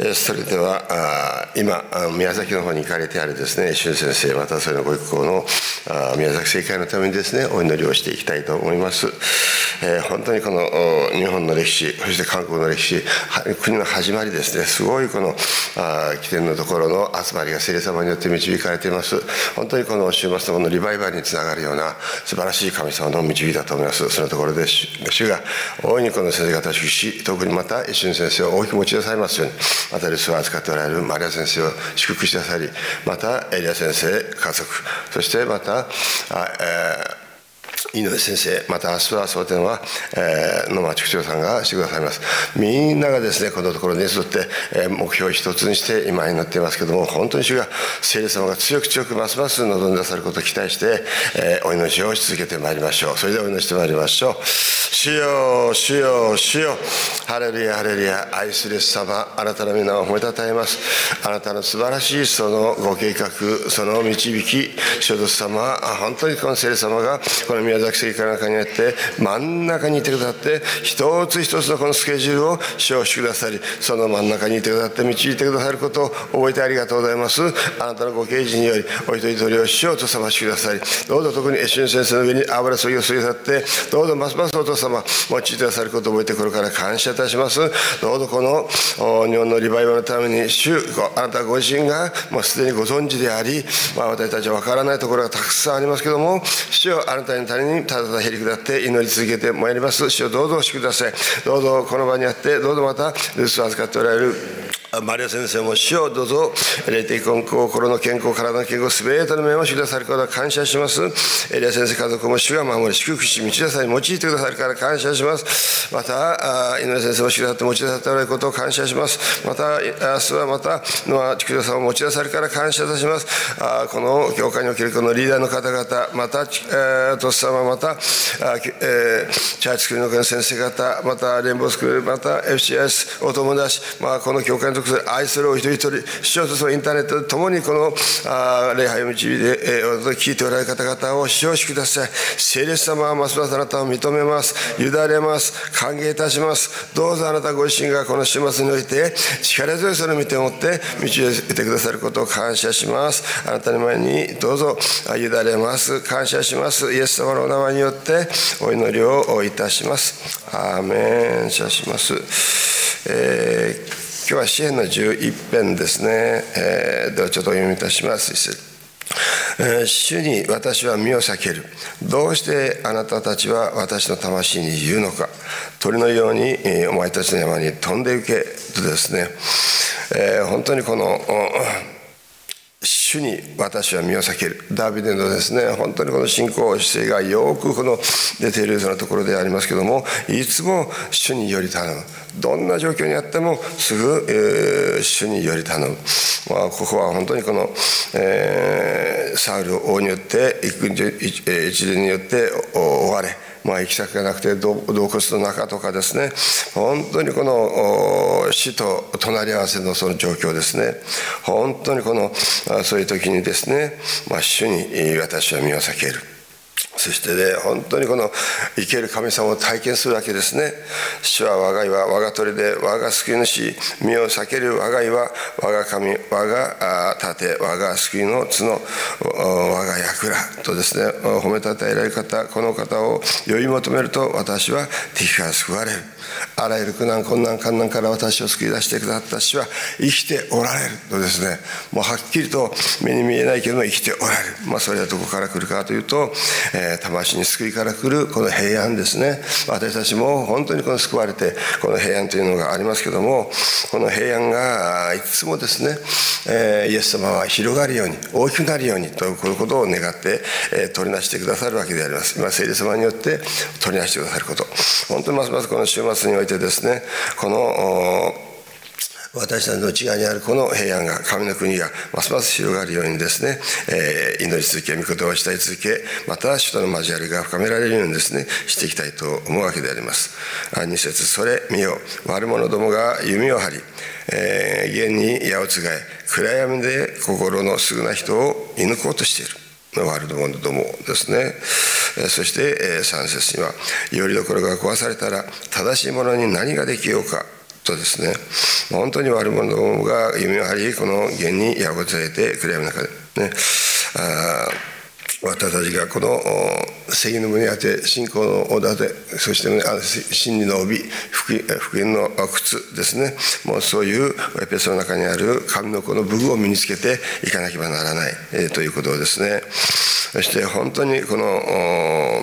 それでは今宮崎の方に行かれてあるですね、俊先生、またそれのご一行の宮崎政界のためにですね、お祈りをしていきたいと思います。本当にこの日本の歴史、そして韓国の歴史、国の始まりですね、すごいこの起点のところの集まりが聖霊様によって導かれています。本当にこの週末のこのリバイバルにつながるような素晴らしい神様の導きだと思います。そのところで主が大いにこの先生方を祝し、特にまた一瞬先生を大きく持ち出されますように、また留守を預かっておられるマリア先生を祝福してくださり、またエリア先生家族、そしてまた井上先生、また明日は蒼天は野間畜長さんがしてくださいます。みんながですね、このところに沿って目標を一つにして今になっていますけども、本当に主が聖霊様が強く強くますます望んでくださることを期待してお祈りをし続けてまいりましょう。それではお祈りしてまいりましょう。主よ主よ主よ、ハレルヤハレルヤ。愛するイエス様、あなたの皆を褒めたたえます。あなたの素晴らしいそのご計画、その導き、主よ様、本当にこの聖霊様がこの宮崎聖会の中にあって真ん中にいてくださって、一つ一つのこのスケジュールを承知くださり、その真ん中にいてくださって導いてくださることを覚えてありがとうございます。あなたのご啓示によりお一人一人を主よと覚ましくださり、どうぞ特にエシュン先生の上に油注ぎを注ぎ去って、どうぞますますお父様用いてくださることを覚えてこれから感謝いたします。どうぞこの日本のリバイバルのために主、あなたご自身がもうすでにご存知であり、私たちは分からないところがたくさんありますけども、主よあなたに他人にただただへり下って祈り続けてまいります。主よどうぞお祝ください。どうぞこの場にあって、どうぞまた留守を預かっておられるマリア先生も主よどうぞ霊的根拠、心の健康、体の健康、すべての面を主くださることを感謝します。エリア先生家族も主が守り祝福し導き出され用いてくださるから感謝します。また井上先生も主が持ち出されておられることを感謝します。また明日はまたノア畜長さんを持ち出されるから感謝いたします。この教会におけるこのリーダーの方々、またトス様、またチャーチスクールの先生方、またレンボースクール、また FCS お友達、この教会の愛するお一人一人、主よとそのインターネットで共にこの礼拝を導いて聞いておられる方々を主を祝ください。聖霊様はますますあなたを認めます、委ねます、歓迎いたします。どうぞあなたご自身がこの週末において力強いその御手を持って導いてくださることを感謝します。あなたの前にどうぞ委ねます、感謝します。イエス様のお名前によってお祈りをいたします。アーメン。します。今日は詩編の11編ですね。ではちょっとお読みいたします。主に私は身を避ける。どうしてあなたたちは私の魂に言うのか。鳥のようにお前たちの山に飛んで行けとですね、本当にこの主に私は身を避ける。ダビデのですね、本当にこの信仰姿勢がよくこの出ているそのところでありますけども、いつも主により頼む。どんな状況にあってもすぐ、主により頼む。ここは本当にこの、サウル王によって一連によって追われ、行き先がなくて洞窟の中とかですね、本当にこの死と隣り合わせのその状況ですね。本当にこのそういう時にですね、主に私は身を避ける。そしてね、本当にこの生ける神様を体験するわけですね。主は我が家は我が砦で我が救い主、身を避ける我が家は我が神、我が盾、我が救いの角、我が櫓とですね、褒めたたえられる方、この方を呼び求めると私は敵から救われる。あらゆる苦難困難患難から私を救い出してくださった主は生きておられるとですね、もうはっきりと目に見えないけども生きておられる。それはどこから来るかというと、魂に救いから来るこの平安ですね。私たちも本当にこの救われてこの平安というのがありますけども、この平安がいつもですね、イエス様は広がるように大きくなるようにということを願って取りなしてくださるわけであります。聖霊様によって取りなしてくださること、本当にますますこの週末においてですね、この私たちの内側にあるこの平安が、神の国がますます広がるようにですね、祈り続け、御言葉を伝え続け、また主との交わりが深められるようにですね、していきたいと思うわけであります。2節、それ見よ、悪者どもが弓を張り、現に矢をつがえ、暗闇で心のすぐな人を射抜こうとしている。悪者どもですね。そして3節には、よりどころが壊されたら正しいものに何ができようかとですね、本当に悪者が弓を張り、この弦に矢をつけて暗闇の中でね、私たちがこの正義の胸当て、信仰の盾、そして真理の帯、福音の靴ですね、もうそういうエペソの中にある神の子の武具を身につけていかなければならない、ということをですね。そして本当にこの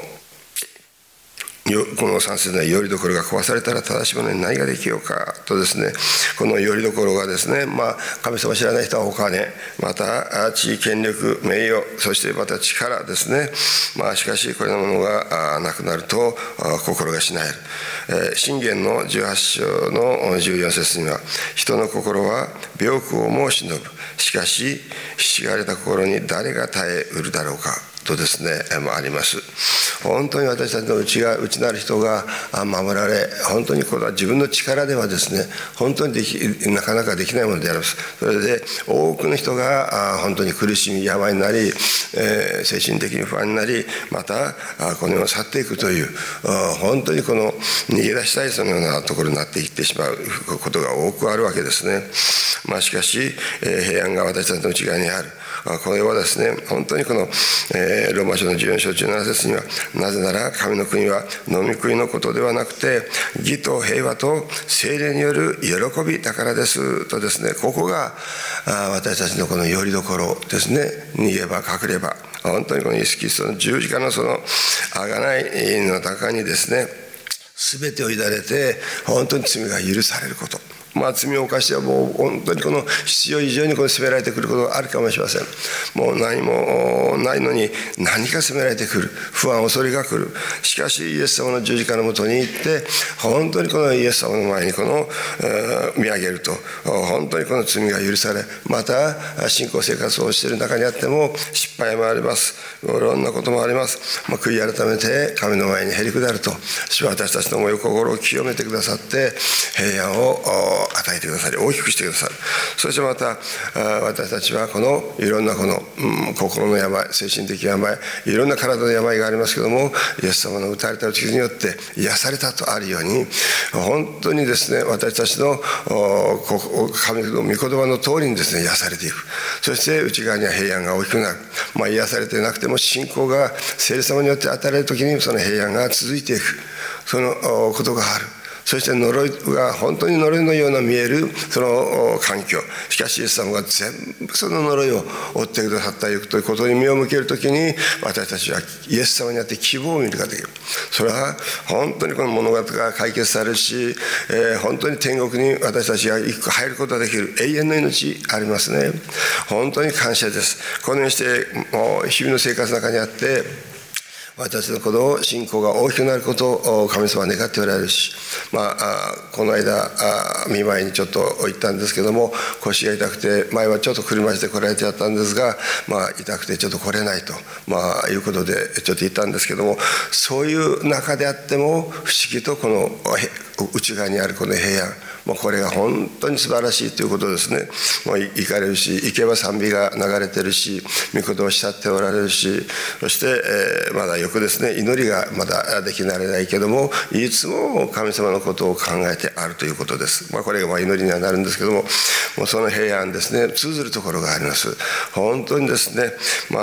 3節で、よりどころが壊されたら正しいものに何ができようかとですね、このよりどころがですね、神様を知らない人はお金、また地位、権力、名誉、そしてまた力ですね。しかしこれらのものがなくなると心がしなえる。箴言の18章の14節には、人の心は病苦をも忍ぶ、しかしひしがれた心に誰が耐えうるだろうかとですね、あります。本当に私たちの内なる人が守られ、本当にこれは自分の力ではですね、本当になかなかできないものであります。それで多くの人が本当に苦しみ、病になり、精神的に不安になり、またこの世を去っていくという、本当にこの逃げ出したいそのようなところになっていってしまうことが多くあるわけですね。しかし平安が私たちの内側にある。これはですね、本当にこのローマ書の14章17節には、なぜなら神の国は飲み食いのことではなくて、義と平和と聖霊による喜びだからですとですね、ここが私たちのこの拠り所ですね。逃げば隠れば、本当にこのイエス・キリストの十字架のその贖いの中にですね、全てを委ねて本当に罪が許されること。罪を犯してはもう本当にこの必要以上に責められてくることがあるかもしれません。もう何もないのに何か責められてくる、不安、恐れが来る。しかしイエス様の十字架のもとに行って、本当にこのイエス様の前に見上げると、本当にこの罪が許され、また信仰生活をしている中にあっても失敗もあります。いろんなこともあります。悔い改めて神の前にへり下ると、主は私たちの思い心を清めてくださって、平安を与えてくださり、大きくしてくださる。そしてまた私たちはこのいろんな心の病、精神的病、いろんな体の病がありますけども、イエス様の打たれた打ち傷によって癒されたとあるように、本当にですね、私たちの神の御言葉の通りにですね、癒されていく。そして内側には平安が大きくなる。癒されてなくても信仰が聖霊様によって与えられるときに、その平安が続いていく、そのことがある。そして呪いが本当に呪いのような見えるその環境、しかしイエス様が全部その呪いを負ってくださったということに目を向けるときに、私たちはイエス様にあって希望を見ることができる。それは本当にこの物語が解決されるし、本当に天国に私たちが一個入ることができる永遠の命ありますね。本当に感謝です。このようにして日々の生活の中にあって、私のこの信仰が大きくなることを神様は願っておられるし、この間見舞いにちょっと行ったんですけども、腰が痛くて、前はちょっと車椅子で来られてやったんですが、痛くてちょっと来れないと、いうことでちょっと行ったんですけども、そういう中であっても不思議とこの内側にあるこの平安、これが本当に素晴らしいということですね。行かれるし、行けば賛美が流れてるし、御言葉を慕っておられるし、そして、まだよくですね、祈りがまだできられないけども、いつも神様のことを考えてあるということです。これが祈りにはなるんですけども、その平安ですね、通ずるところがあります。本当にですね、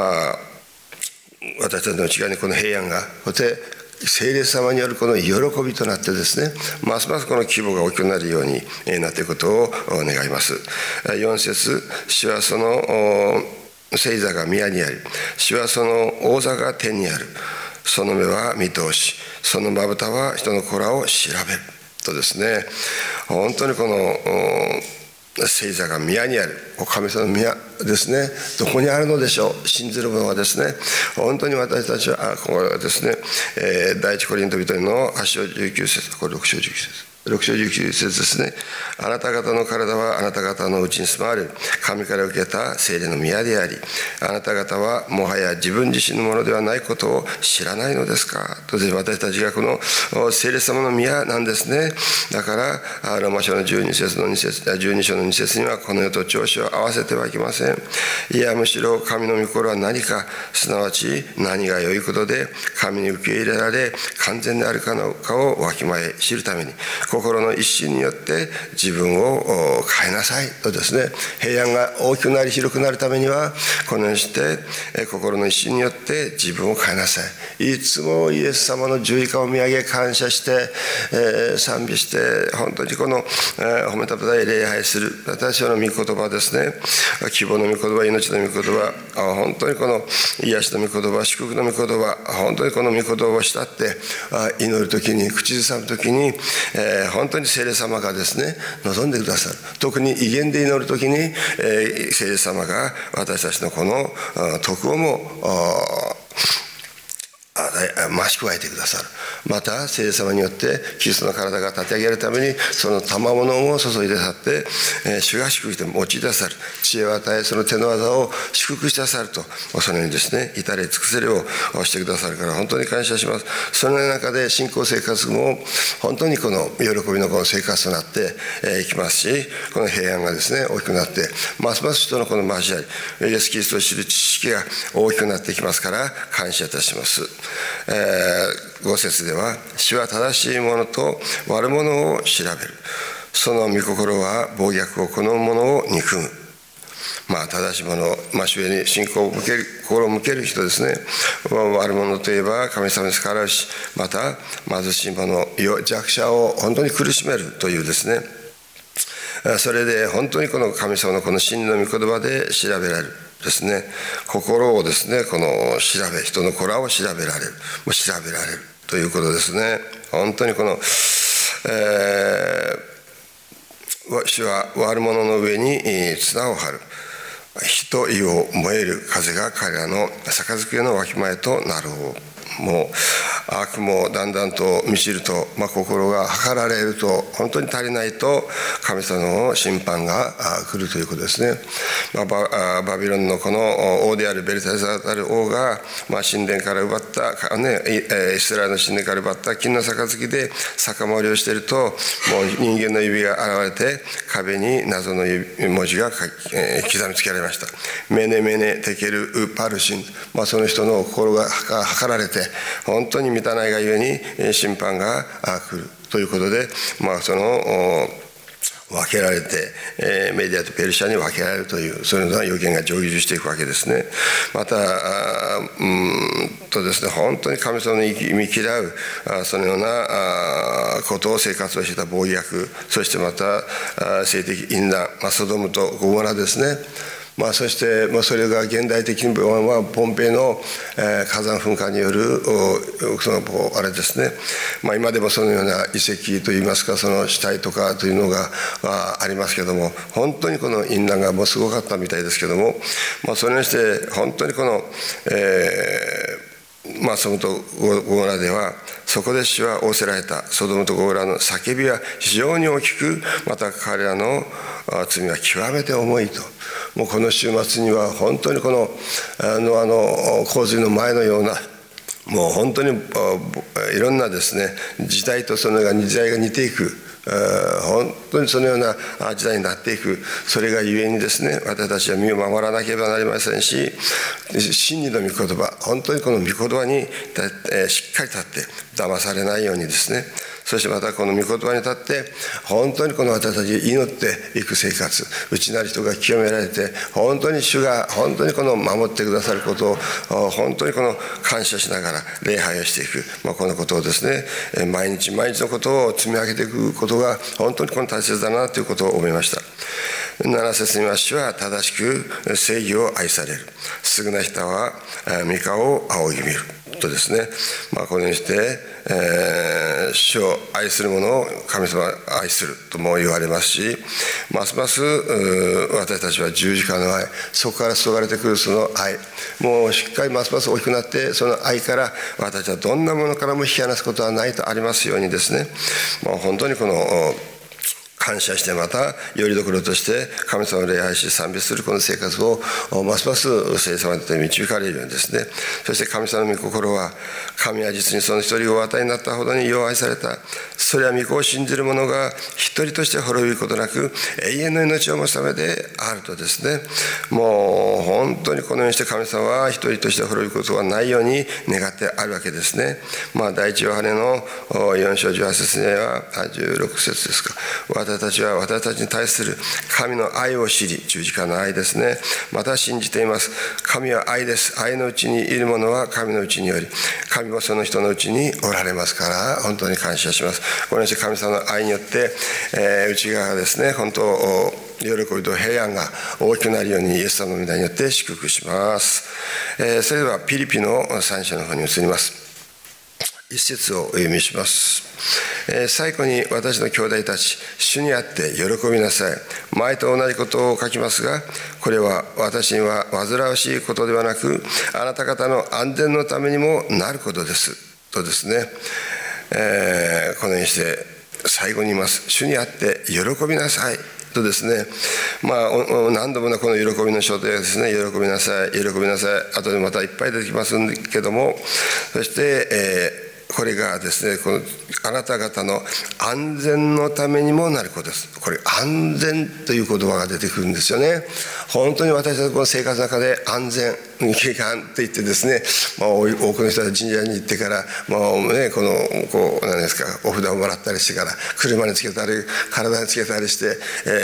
私たちの内側にこの平安が、そして聖霊様によるこの喜びとなってですね、ますますこの規模が大きくなるようになっていくことを願います。4節、主はその聖座が宮にあり、主はその王座が天にある。その目は見通し、そのまぶたは人の子らを調べるとですね、本当にこの聖座が宮にある、神様の宮ですね、どこにあるのでしょう。信ずる者はですね、本当に私たちはここはですね、第一コリント人の8章19節、これ6章19節、6章19節ですね。あなた方の体はあなた方のうちに住まわれる神から受けた聖霊の宮であり、あなた方はもはや自分自身のものではないことを知らないのですかと。私たちがこの聖霊様の宮なんですね。だからローマ書の12章の2節には、この世と調子を合わせてはいけません。いやむしろ神の御心は何か、すなわち何が良いことで神に受け入れられ完全であるかをわきまえ知るために、こ心の一心によって自分を変えなさいとですね、平安が大きくなり広くなるためにはこのようにして心の一心によって自分を変えなさい。いつもイエス様の十字架を見上げ感謝して、賛美して本当にこの褒めたたえ礼拝する私の御言葉ですね、希望の御言葉、命の御言葉、本当にこの癒しの御言葉、祝福の御言葉、本当にこの御言葉を慕って祈るときに、口ずさむときに、本当に聖霊様がですね望んでくださる。特に威厳で祈るときに、聖霊様が私たちのこの徳をも増し加えてくださる。また聖霊様によってキリストの体が立て上げるためにその賜物を注いで去って、主が祝福して用いてくださる。知恵を与え、その手の技を祝福してくださると、そのようにですね至れ尽くせるようしてくださるから本当に感謝します。その中で信仰生活も本当にこの喜びのこの生活となっていきますし、この平安がですね大きくなってますます人のこの交わり、イエスキリストを知る知識が大きくなっていきますから感謝いたします。5節では、主は正しいものと悪者を調べる。その御心は暴虐を好む者を憎む。正しい者、主へに信仰を向ける、心を向ける人ですね。悪者といえば神様に逆らうし、また貧しい者、弱者を本当に苦しめるというですね、それで本当にこの神様のこの真理の御言葉で調べられるですね、心をですねこの調べ、人の子らを調べられる、調べられるということですね。本当にこの、主は悪者の上に綱を張る。火と意を燃える風が彼らの杯のわきまえとなる。もう悪もだんだんと満ちると、心が計られると、本当に足りないと神様の審判が来るということですね。バビロンのこの王であるベルサザー王が、神殿から奪った、イスラエルの神殿から奪った金の杯で酒盛りをしていると、もう人間の指が現れて壁に謎の文字が刻みつけられました。メネメネテケルウパルシン、その人の心が計られて本当に満たないがゆえに審判が来るということで、その分けられて、メディアとペルシャに分けられるという、そういうような予言が成就していくわけですね。またですね、本当に神様に見嫌うそのようなことを生活をしていた暴虐、そしてまた性的淫乱、ソドムとゴモラですね。そしてそれが現代的にはポンペイの火山噴火によるそのあれですね、今でもそのような遺跡といいますか、その死体とかというのがありますけども、本当にこの淫乱がもうすごかったみたいですけども、それにして本当にこのソドムとゴモラでは、そこで主は仰せられたソドムとゴモラの叫びは非常に大きく、また彼らの罪は極めて重いと。もうこの週末には本当にこの洪水の前のような、もう本当にいろんなですね時代とその時代が似ていく、本当にそのような時代になっていく。それがゆえにですね、私たちは身を守らなければなりませんし、真理の御言葉、本当にこの御言葉にしっかり立って騙されないようにですね、そしてまたこの御言葉に立って本当にこの私たち祈っていく生活、内なる人が清められて、本当に主が本当にこの守ってくださることを本当にこの感謝しながら礼拝をしていく、このことをですね、毎日毎日のことを積み上げていくことが本当にこの大切だなということを思いました。7節には、主は正しく正義を愛される、優な人は御顔を仰ぎ見るとですね、このようにして、主を愛する者を神様は愛するとも言われますし、ますます私たちは十字架の愛、そこから注がれてくるその愛、もうしっかりますます大きくなって、その愛から私たちはどんなものからも引き離すことはないとありますようにですね、本当にこの感謝して、またよりどころとして神様を礼拝し賛美するこの生活をますます聖様に導かれるようにですね、そして神様の御心は、神は実にその一人をお与えになったほどによう愛された。それは御子を信じる者が一人として滅びることなく永遠の命を持つためであるとですね、もう本当にこのようにして神様は一人として滅びることはないように願ってあるわけですね。第一ヨハネの4章18節には16節ですか、私たちは私たちに対する神の愛を知り、十字架の愛ですね、また信じています。神は愛です。愛のうちにいる者は神のうちにより、神もその人のうちにおられますから、本当に感謝します。このように神様の愛によって、内側がですね、本当喜びと平安が大きくなるようにイエス様の皆によって祝福します。それではピリピの3章の方に移ります。一節をお読みします。最後に私の兄弟たち、主にあって喜びなさい。前と同じことを書きますが、これは私には煩わしいことではなく、あなた方の安全のためにもなることですとですね、このようにして最後に言います。主にあって喜びなさいとですね、何度もこの喜びの象徴ですね、喜びなさい、喜びなさい、後でまたいっぱい出てきますけども、そして、これがですね、このあなた方の安全のためにもなることです。これ安全という言葉が出てくるんですよね。本当に私たちのこの生活の中で安全、景観といってですね、多くの人は神社に行ってから、何ですか、お札をもらったりしてから、車につけたり、体につけたりして、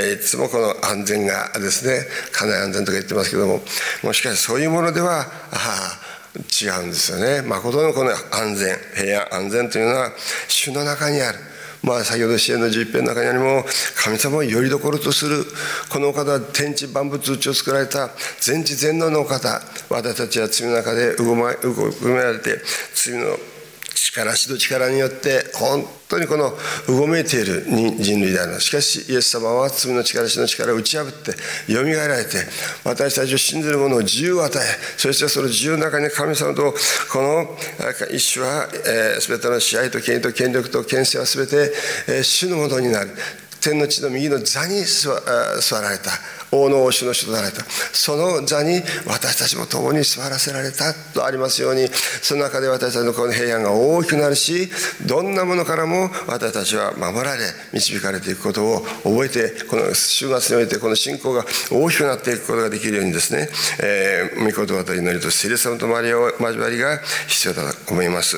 いつもこの安全がですね、家内安全とか言ってますけども、しかしそういうものでは、違うんですよね。誠のこの安全、平安、安全というのは主の中にある。先ほど詩篇の11編の中にありも、神様をよりどころとするこのお方は天地万物宇宙を作られた全知全能のお方。私たちは罪の中でうごめられて、罪の死の力によって本当にこのうごめいている人類である。しかしイエス様は罪の力、死の力を打ち破ってよみがえられて、私たちを信じる者を自由を与え、そしてその自由の中に神様とこの一種は全ての支配と権威と権力と権勢は全て主のものになる。天の地の右の座に座られた。王の王主の主となられた。その座に私たちも共に座らせられたとありますように、その中で私たちのこの平安が大きくなるし、どんなものからも私たちは守られ導かれていくことを覚えて、この週末においてこの信仰が大きくなっていくことができるようにですね、御言葉と祈りと聖霊様と交わりが必要だと思います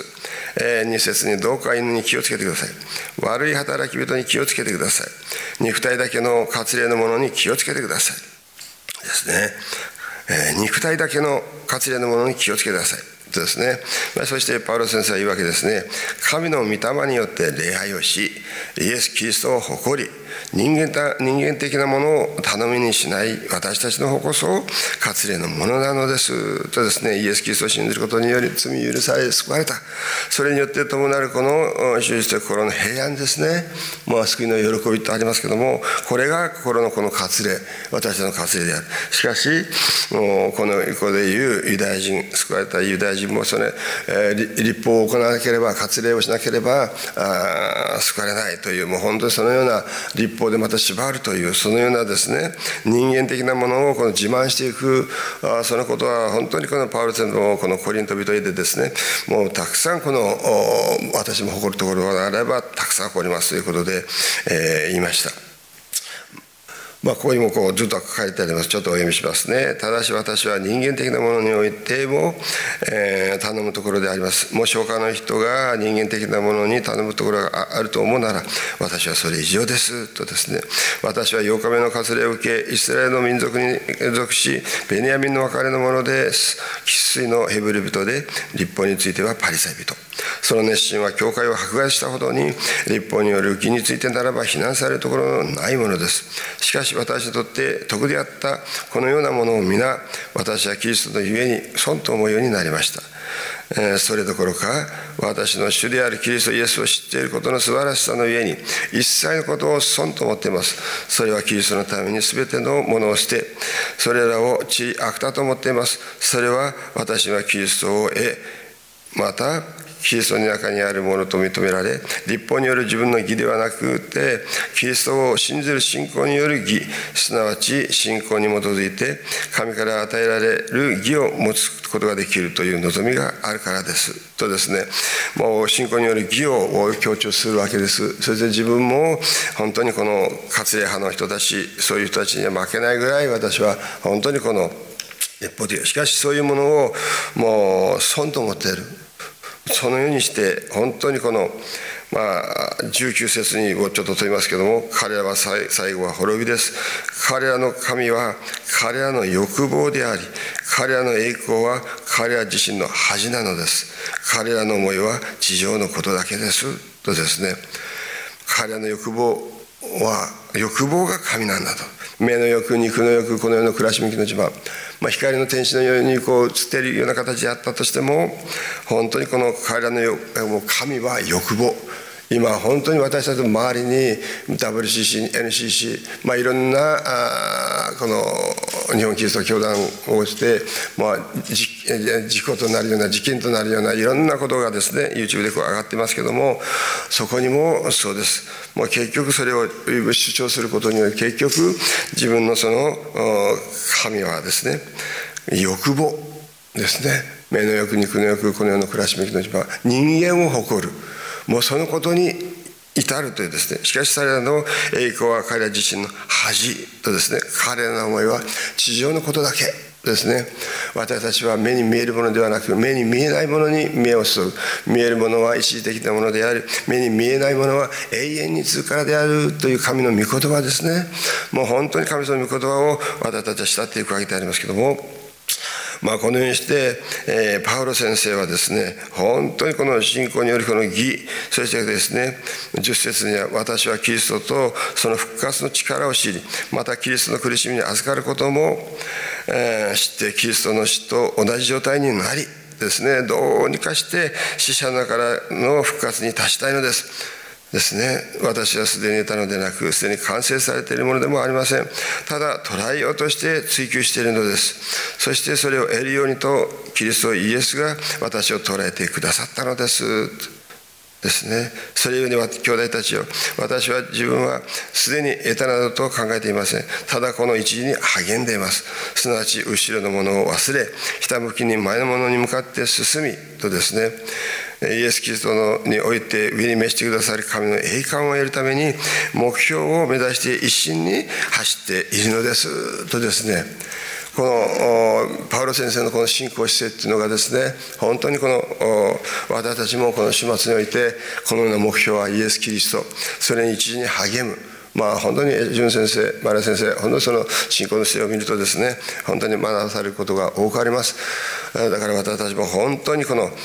。2節に、どうか犬に気をつけてください。悪い働き人に気をつけてください。肉体だけの割礼のものに気をつけてくださいですね。肉体だけの割礼のものに気をつけてくださいとですね。そしてパウロ先生は言うわけですね。神の御霊によって礼拝をし、イエス・キリストを誇り、人間的なものを頼みにしない私たちの方こそ割礼のものなのですとですね。イエス・キリストを信じることにより罪許され救われた。それによって伴うこの主と心の平安ですね。救いの喜びとありますけども、これが心のこの割礼、私たちの割礼である。しかしここでいうユダヤ人、救われたユダヤ人もそれ、立法を行わなければ、割礼をしなければ救われないという、もう本当にそのような立法でまた縛るという、そのようなですね、人間的なものをこの自慢していく、そのことは本当にこのパウロ先生のこのコリント人へでですね、もうたくさんこの私も誇るところがあればたくさん誇りますということで、言いました。ここにもずっと書いてあります。ちょっとお読みしますね。ただし私は人間的なものにおいても、頼むところであります。もし他の人が人間的なものに頼むところがあると思うなら、私はそれ以上ですとですね。私は8日目の割礼を受け、イスラエルの民族に属し、ベニヤミンの別れのもので、生粋のヘブル人で、律法についてはパリサイ人。その熱心は教会を迫害したほどに、律法による義についてならば非難されるところのないものです。しかし私にとって徳であったこのようなものを皆、私はキリストのゆえに損と思うようになりました。それどころか、私の主であるキリストイエスを知っていることの素晴らしさのゆえに、一切のことを損と思っています。それはキリストのために全てのものを捨て、それらを悪だと思っています。それは私はキリストをまたキリストの中にあるものと認められ、律法による自分の義ではなくて、キリストを信じる信仰による義、すなわち信仰に基づいて神から与えられる義を持つことができるという望みがあるからですとですね、もう信仰による義を強調するわけです。そして自分も本当にこの割礼派の人たち、そういう人たちには負けないぐらい、私は本当にこの一方的、しかしそういうものをもう損と思っている。そのようにして本当にこの19節にもちょっと問いますけども、彼らは最後は滅びです。彼らの神は彼らの欲望であり、彼らの栄光は彼ら自身の恥なのです。彼らの思いは地上のことだけですとですね、彼らの欲望が神なんだと。目の欲、肉の欲、この世の暮らし向きの自慢、光の天使のように映っているような形であったとしても、本当にこの彼らの神は欲望。今本当に私たちの周りに WCC、NCC、いろんなこの日本キリスト教団をして、事故となるような、事件となるようないろんなことがですね YouTube で上がってますけども、そこにもそうです。もう結局それを主張することにより、結局自分のその神はですね、欲望ですね。目の欲、肉の欲、この世の暮らし向きの自慢、人間を誇る、もうそのことに至るというですね。しかし彼らの栄光は彼ら自身の恥とですね、彼らの思いは地上のことだけですね。私たちは目に見えるものではなく、目に見えないものに目を注ぐ。見えるものは一時的なものであり、目に見えないものは永遠に続くからであるという神の御言葉ですね。もう本当に神様の御言葉を私たちは慕っていくわけでありますけども、このようにして、パウロ先生はですね、本当にこの信仰によるこの義、そしてですね、10節には、私はキリストとその復活の力を知り、またキリストの苦しみに預かることも、知って、キリストの死と同じ状態になりですね、どうにかして死者の中からの復活に達したいのですね。私はすでに得たのでなく、すでに完成されているものでもありません。ただ捉えようとして追求しているのです。そしてそれを得るようにとキリストイエスが私を捉えてくださったのですですね。それゆえに兄弟たちよ、私は自分はすでに得たなどと考えていません。ただこの一時に励んでいます。すなわち後ろのものを忘れ、ひたむきに前のものに向かって進みとですね、イエス・キリストにおいて上に召してくださる神の栄冠を得るために目標を目指して一心に走っているのですとですね、このパウロ先生のこの信仰姿勢っていうのがですね、本当にこの私たちもこの始末においてこのような目標はイエス・キリスト、それに一時に励む。本当に純先生、マリア先生、本当にその信仰の姿勢を見るとですね、本当に学されることが多くあります。だから私たちも本当にこの、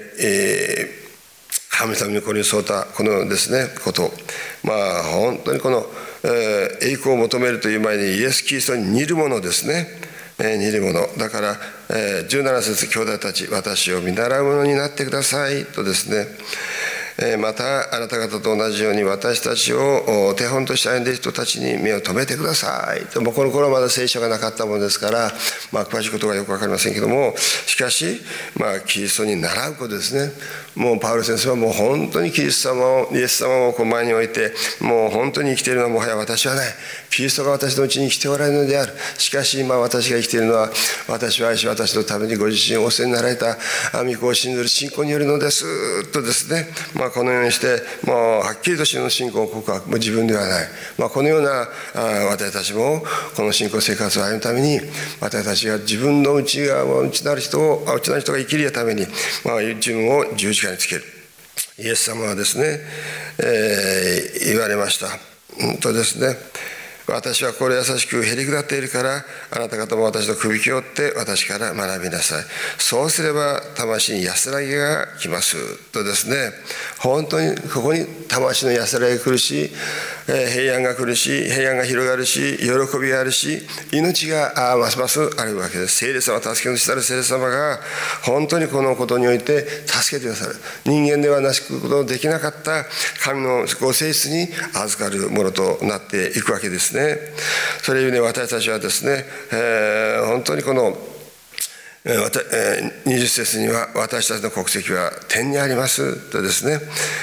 神様にこれに沿ったこのですねこと、本当にこの、栄光を求めるという前にイエス・キリストに似るものですね、似るものだから、17節、兄弟たち、私を見習うものになってくださいとですね、またあなた方と同じように私たちを手本として歩んでいる人たちに目を留めてくださいと。この頃はまだ聖書がなかったものですから、詳しいことがよく分かりませんけども、しかし、キリストに習うことですね。もうパウロ先生はもう本当にキリスト様を、イエス様を前に置いて、もう本当に生きているのはもはや私はない。キリストが私のうちに生きておられるのである。しかし今私が生きているのは、私を愛し私のためにご自身をお捨てになられた御子を信ずる信仰によるのですとですね、このようにしてもうはっきりと主の信仰を告白、自分ではない、このような私たちもこの信仰生活を歩むために、私たちが自分の内なる人が生きるために、自分を十字架につける。イエス様はですね、言われましたとですね、私はこれ優しくへりくだっているから、あなた方も私の首きを追って私から学びなさい。そうすれば魂に安らぎが来ますとですね、本当にここに魂の安らぎが来るし、平安が来るし、平安が広がるし、喜びがあるし、命がますますあるわけです。聖霊様、助け主なる聖霊様が本当にこのことにおいて助けてくださる。人間ではなしくことのできなかった神のご性質に預かるものとなっていくわけですね。それゆえに私たちはですね、本当にこの、 20節には、私たちの国籍は天にありますとですね、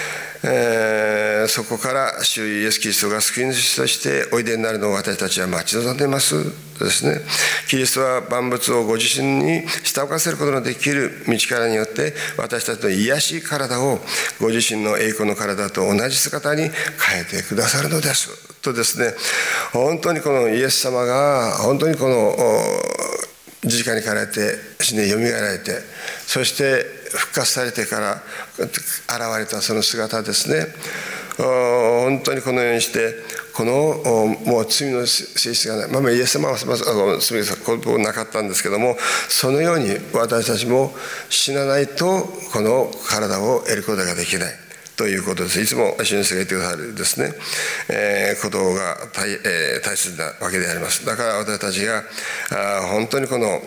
そこから主イエス・キリストが救い主としておいでになるのを私たちは待ち望んでいますとですね、キリストは万物をご自身に従わせることのできる道からによって私たちの癒しい体をご自身の栄光の体と同じ姿に変えてくださるのですとですね、本当にこのイエス様が本当にこの十字架にかかれて死んでよみがえられて、そして復活されてから現れたその姿ですね、本当にこのようにしてこのもう罪の性質がない、イエス様は罪がなかったんですけども、そのように私たちも死なないとこの体を得ることができないということです。いつも主先生が言ってくださるですね、ことが大切なわけであります。だから私たちが本当にこの、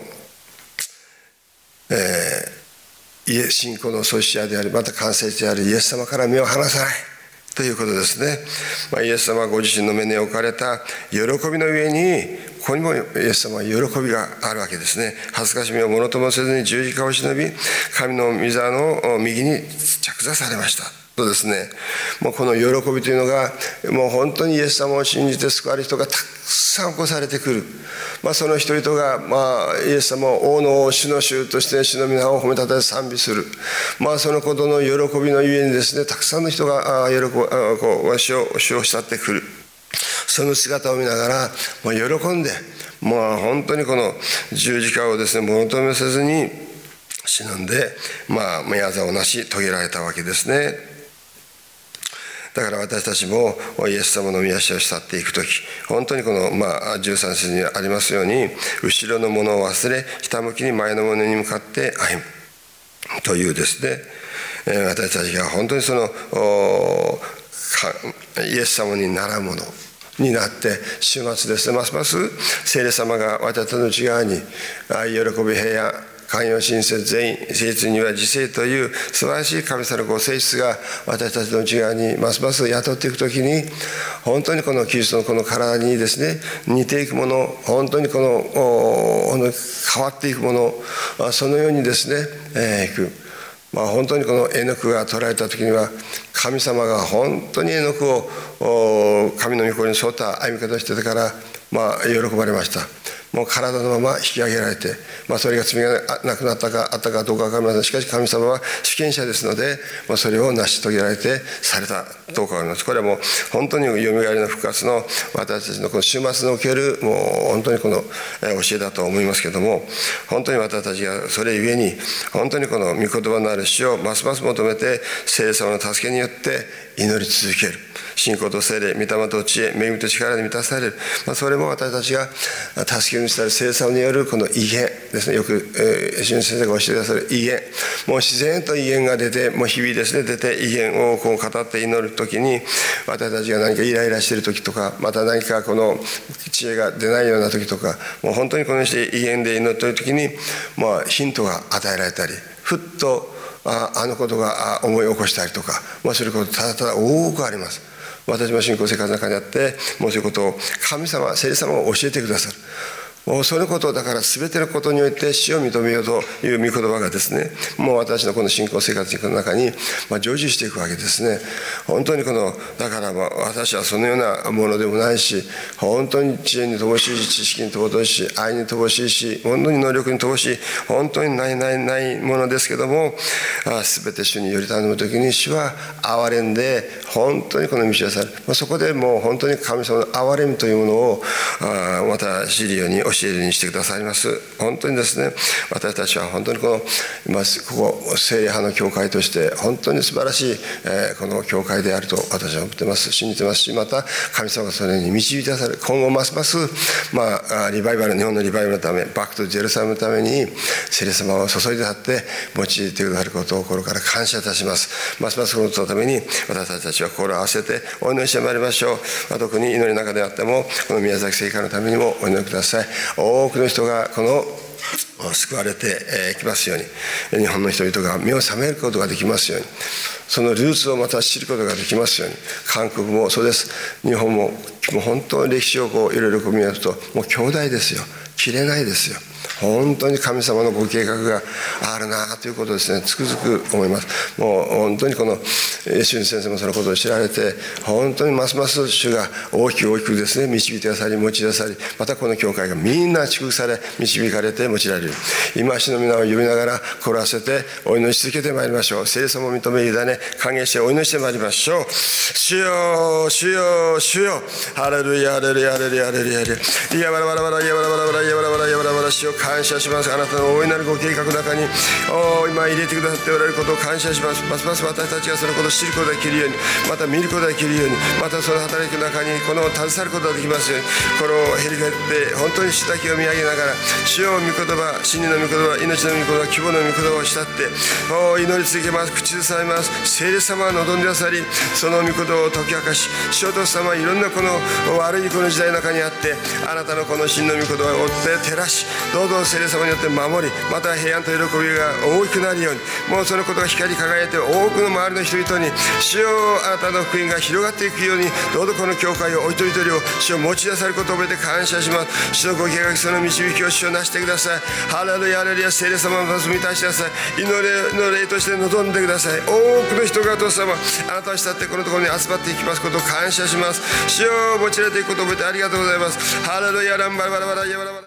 信仰の創始者であり、また完成者であるイエス様から目を離さないということですね。イエス様はご自身の目に置かれた喜びの上に、ここにもイエス様は喜びがあるわけですね。恥ずかしみをものともせずに十字架を忍び、神の御座の右に着座されましたとですね、もうこの喜びというのが、もう本当にイエス様を信じて救われる人がたくさん起こされてくる。その人々が、イエス様を王の王、主の主として主の皆を褒めたたえ賛美する。そのことの喜びのゆえにですね、たくさんの人が主を慕ってくる。その姿を見ながら、喜んで、本当にこの十字架をですね、ものともせずに死んで、宮座をなし遂げられたわけですね。だから私たちもイエス様の御足を慕っていくとき、本当にこの13節にありますように、後ろのものを忘れひたむきに前のものに向かって歩むというですね、私たちが本当にそのイエス様に倣うものになって、週末ですね、ますます聖霊様が私たちの内側に愛、喜び、平安、寛容、親切、善意、誠実には自制という素晴らしい神様の性質が私たちの内側にますます雇っていくときに、本当にこのキリストのこの体にですね、似ていくもの、本当にこの変わっていくもの、そのようにですね、いく。本当にこのエノクが捉えた時には、神様が本当にエノクを神の御心に沿った歩み方をしてたから、喜ばれました。もう体のまま引き上げられて、それが罪がなくなったかあったかどうか分かりません。しかし神様は主権者ですので、それを成し遂げられてされたどうか分かります。これはもう本当によみがえりの復活の私たちのこの週末におけるもう本当にこの教えだと思いますけれども、本当に私たちがそれゆえに本当にこの御言葉のある主をますます求めて、聖霊様の助けによって祈り続ける。信仰と聖霊、御霊と知恵、恵みと力で満たされる。それも私たちが助け主たる聖霊様によるこの威厳ですね。よく主先生が教えてくださる威厳。もう自然と威厳が出て、もう日々ですね、出て威厳をこう語って祈るときに、私たちが何かイライラしているときとか、また何かこの知恵が出ないようなときとか、もう本当にこのして威厳で祈っているときに、ヒントが与えられたり、ふっとあのことが思い起こしたりとか、そういうことただただ多くあります。私も信仰生活の中にあって、もうそういうことを神様、聖霊様が教えてくださる。もうそのことをだから全てのことにおいて死を認めようという御言葉がですね、もう私のこの信仰生活の中に成就していくわけですね。本当にこのだから私はそのようなものでもないし、本当に知恵に乏しいし、知識に乏しいし、愛に乏しいし、本当に能力に乏しい、本当にないものですけども、全て主により頼むときに主は憐れんで本当にこの道をされる。そこでもう本当に神様の憐れみというものをまた知るように教えるようにしてくださいます。本当にですね、私たちは本当にここ聖霊派の教会として本当に素晴らしいこの教会であると私は思ってます。信じてますし、また神様がそれに導いてくださる。今後ますますリバイバル、日本のリバイバルのため、バックトゥジェルサレムのために聖霊様を注いであって用いてくださることを心から感謝いたします。ますますこのことのために私たちは心を合わせてお祈りしてまいりましょう。特に祈りの中であっても、この宮崎聖火のためにもお祈りください。多くの人がこの救われてきますように、日本の人々が目を覚めることができますように、そのルーツをまた知ることができますように。韓国もそうです。日本も本当に歴史をいろいろ見ると、もう兄弟ですよ。切れないですよ。 本当に神様のご計画があるなということをですね、つくづく思います。もう本当にこの主任先生もそのことを知られて、本当にますます主が大きく大きくですね、導いてくださり、用いてくださり、またこの教会がみんな祝福され、導かれて用いられる。今主の皆を呼びながら心合わせてお祈りし続けてまいりましょう。聖霊様を認め委ね歓迎してお祈りしてまいりましょう。主よ主よ主よ、ハレルヤハレルヤハレルヤハレルヤハレルヤ、イヤバラバラバライヤバラバラバライヤバラバライヤバラバラ、主を感謝します。あなたの大いなるご計画の中に今入れてくださっておられることを感謝します。ますます私たちがそのことを知ることができるように、また見ることができるように、またその働きの中にこの携わることができますように、これをへり返って本当に主だけを見上げながら、主よ御言葉、真理の御言葉、命の御言葉、希望の御言葉を慕って祈り続けます。口ずさみます。聖霊様は望んでくださり、その御言葉を解き明かし、主よと様はいろんなこの悪いこの時代の中にあって、あなたのこの真の御言葉を追って照らし、どうぞ聖霊様によって守り、また平安と喜びが大きくなるように、もうそのことが光り輝いて多くの周りの人々に、主よあなたの福音が広がっていくように、どうぞこの教会をお一人一人を主を持ち出されることを覚えて感謝します。主のご計画、その導きを主をなしてください。ハレルヤハレルヤ、聖霊様をまず満たしてください。祈りの霊として望んでください。多くの人がお父様、あなたを慕ってこのところに集まっていきますことを感謝します。主を用いられていくことを覚えてありがとうございます。ハレルヤランバラバラバラヤバラバラ。